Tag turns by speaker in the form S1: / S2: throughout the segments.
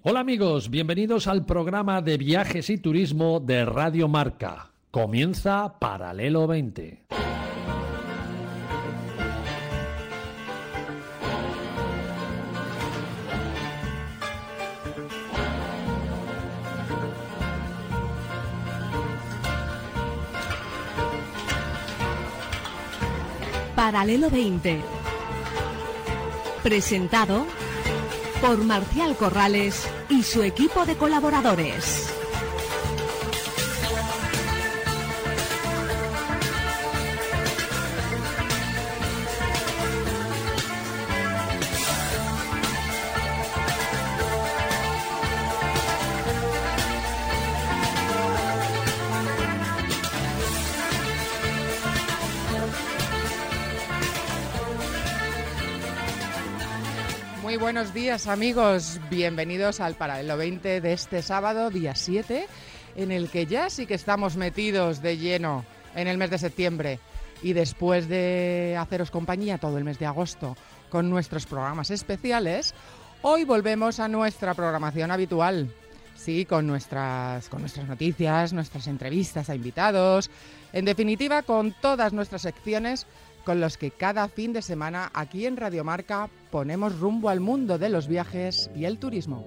S1: Hola amigos, bienvenidos al programa de viajes y turismo de Radio Marca. Comienza Paralelo 20.
S2: Paralelo 20. Presentado por Marcial Corrales y su equipo de colaboradores.
S3: Muy buenos días amigos, bienvenidos al Paralelo 20 de este sábado, día 7, en el que ya sí que estamos metidos de lleno en el mes de septiembre y después de haceros compañía todo el mes de agosto con nuestros programas especiales, hoy volvemos a nuestra programación habitual, sí, con nuestras noticias, nuestras entrevistas a invitados, en definitiva con todas nuestras secciones con los que cada fin de semana aquí en Radio Marca ponemos rumbo al mundo de los viajes y el turismo.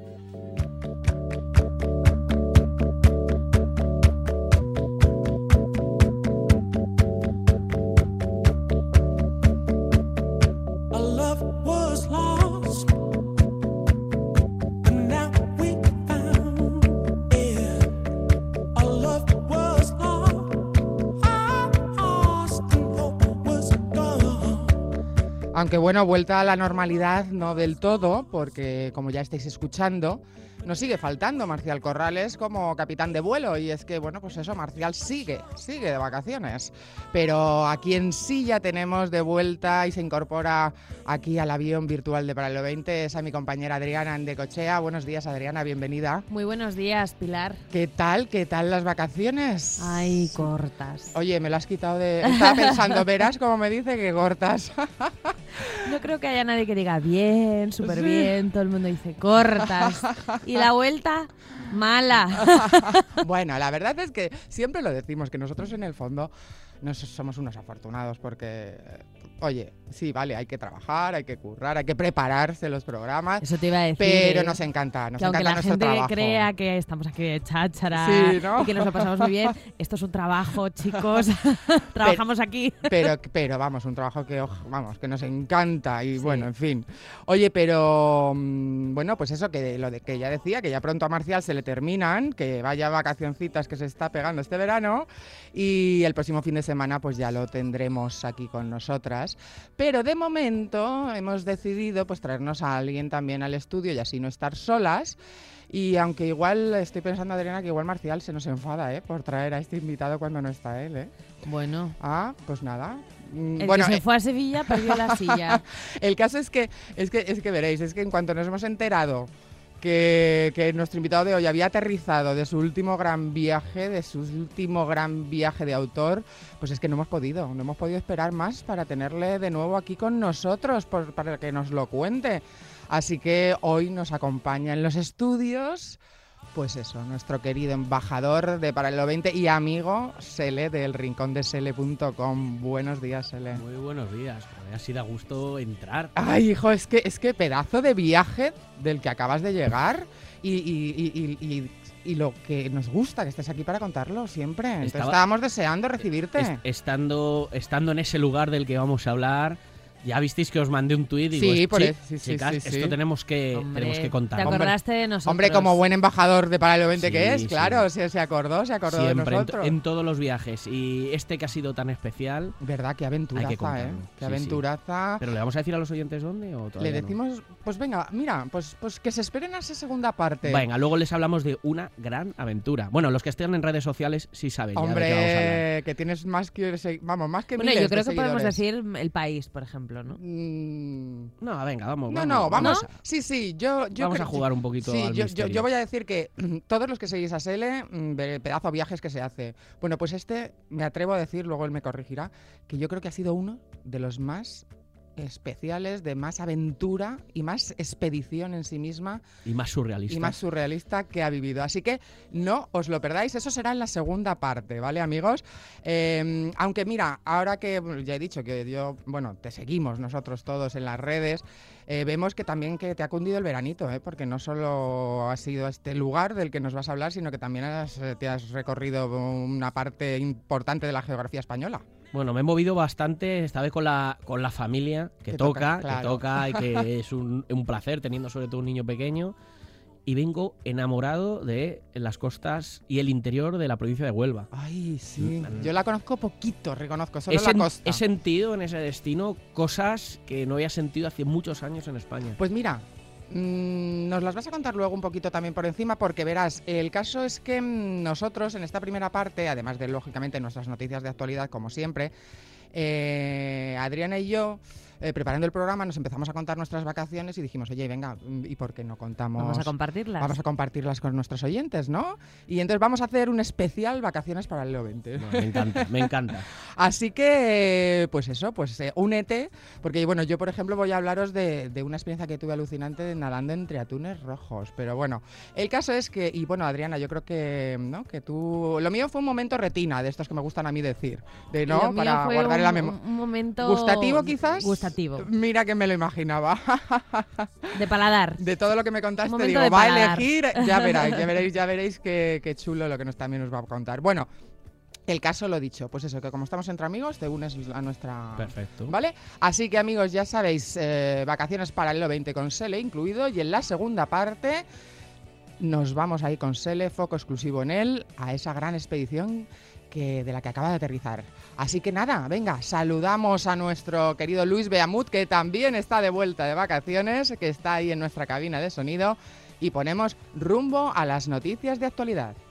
S3: Aunque bueno, vuelta a la normalidad no del todo, porque como ya estáis escuchando, nos sigue faltando Marcial Corrales como capitán de vuelo. Y es que, bueno, pues eso, Marcial sigue de vacaciones. Pero a quien sí ya tenemos de vuelta y se incorpora aquí al avión virtual de Paralelo 20 es a mi compañera Adriana Andecochea. Buenos días, Adriana, bienvenida.
S4: Muy buenos días, Pilar.
S3: ¿Qué tal las vacaciones?
S4: Ay, cortas.
S3: Oye, me lo has quitado de... Estaba pensando, verás cómo me dice que cortas.
S4: No creo que haya nadie que diga bien, súper bien, todo el mundo dice cortas. Y la vuelta, mala.
S3: Bueno, la verdad es que siempre lo decimos, que nosotros en el fondo no somos unos afortunados porque, oye, sí, vale, hay que trabajar, hay que currar, hay que prepararse los programas.
S4: Eso te iba a decir.
S3: Pero nos encanta nuestro trabajo.
S4: Aunque la gente crea que estamos aquí de cháchara,
S3: sí, ¿no?
S4: y que nos lo pasamos muy bien, esto es un trabajo, chicos. Trabajamos aquí.
S3: Pero vamos, un trabajo que, vamos, que nos encanta y
S4: sí.
S3: Bueno, en fin. Oye, pero bueno, pues eso, que lo de que ya decía, que ya pronto a Marcial se le terminan, que vaya vacacioncitas que se está pegando este verano y el próximo fin de semana pues ya lo tendremos aquí con nosotras. Pero de momento hemos decidido pues traernos a alguien también al estudio y así no estar solas. Y aunque igual estoy pensando, Adriana, que igual Marcial se nos enfada por traer a este invitado cuando no está él.
S4: Bueno.
S3: Pues nada.
S4: El que se fue a Sevilla perdió la silla.
S3: El caso es que veréis, es que en cuanto nos hemos enterado que nuestro invitado de hoy había aterrizado de su último gran viaje, de autor, pues es que no hemos podido esperar más para tenerle de nuevo aquí con nosotros, para que nos lo cuente. Así que hoy nos acompaña en los estudios, pues eso, nuestro querido embajador de Paralelo 20 y amigo Sele del rincondesele.com. Buenos días, Sele.
S5: Muy buenos días. Joder, así da gusto entrar.
S3: Ay, hijo, es que pedazo de viaje del que acabas de llegar y lo que nos gusta que estés aquí para contarlo siempre. Estábamos deseando recibirte.
S5: Estando en ese lugar del que vamos a hablar. Ya visteis que os mandé un tuit y
S3: sí,
S5: esto tenemos que contar.
S4: ¿Te acordaste de nosotros?
S3: Hombre, como buen embajador de Paralelo 20 que es,
S5: sí.
S3: claro, se acordó
S5: siempre,
S3: de nosotros.
S5: En todos los viajes. Y este que ha sido tan especial...
S3: Verdad, qué aventuraza,
S5: hay que contarlo.
S3: Qué aventuraza.
S5: Sí. ¿Pero le vamos a decir a los oyentes dónde o todavía
S3: le decimos,
S5: no?
S3: Pues venga, mira, pues que se esperen a esa segunda parte.
S5: Venga, luego les hablamos de una gran aventura. Bueno, los que estén en redes sociales sí saben.
S3: Hombre,
S5: ya de qué vamos a hablar.
S3: que tienes más que... Vamos, más que
S4: bueno,
S3: miles
S4: yo creo
S3: de
S4: que podemos
S3: seguidores.
S4: decir el país, por ejemplo, ¿no?
S5: No, venga, vamos.
S3: Vamos.
S5: ¿No?
S3: Sí, yo
S5: vamos a jugar un poquito al misterio.
S3: Yo voy a decir que todos los que seguís a Sele, pedazo de viajes que se hace. Bueno, pues me atrevo a decir, luego él me corregirá, que yo creo que ha sido uno de los más especiales, de más aventura y más expedición en sí misma.
S5: Y más surrealista.
S3: Que ha vivido. Así que no os lo perdáis, eso será en la segunda parte, ¿vale, amigos? Aunque mira, ahora que ya he dicho que te seguimos nosotros todos en las redes, vemos que también que te ha cundido el veranito, porque no solo ha sido este lugar del que nos vas a hablar, sino que también te has recorrido una parte importante de la geografía española.
S5: Bueno, me he movido bastante esta vez con la familia, que toca y que es un placer, teniendo sobre todo un niño pequeño. Y vengo enamorado de las costas y el interior de la provincia de Huelva.
S3: Ay, sí. Yo la conozco poquito, reconozco, solo la costa.
S5: He sentido en ese destino cosas que no había sentido hace muchos años en España.
S3: Pues mira, nos las vas a contar luego un poquito también por encima, porque verás, el caso es que nosotros en esta primera parte, además de lógicamente nuestras noticias de actualidad como siempre, Adriana y yo, preparando el programa, nos empezamos a contar nuestras vacaciones y dijimos, oye, venga, ¿y por qué no contamos?
S4: Vamos a compartirlas.
S3: Vamos a compartirlas con nuestros oyentes, ¿no? Y entonces vamos a hacer un especial Vacaciones para el Lelo 20.
S5: Bueno, me encanta.
S3: Así que, únete, porque bueno, yo por ejemplo voy a hablaros de una experiencia que tuve alucinante nadando entre atunes rojos, pero bueno, el caso es que, y bueno, Adriana, yo creo que, ¿no? Que tú, lo mío fue un momento retina, de estos que me gustan a mí decir, de no, para guardar en la memoria.
S4: Un momento
S3: gustativo quizás.
S4: Gustativo.
S3: Mira que me lo imaginaba.
S4: De paladar.
S3: De todo lo que me contaste, digo, va a elegir, ya veréis qué chulo lo que también nos va a contar. Bueno, el caso lo dicho, pues eso, que como estamos entre amigos, te unes a nuestra...
S5: Perfecto.
S3: ¿Vale? Así que amigos, ya sabéis, vacaciones para el Lelo 20 con Sele incluido, y en la segunda parte nos vamos a ir con Sele, foco exclusivo en él, a esa gran expedición de la que acaba de aterrizar. Así que nada, venga, saludamos a nuestro querido Luis Beamut, que también está de vuelta de vacaciones, que está ahí en nuestra cabina de sonido, y ponemos rumbo a las noticias de actualidad.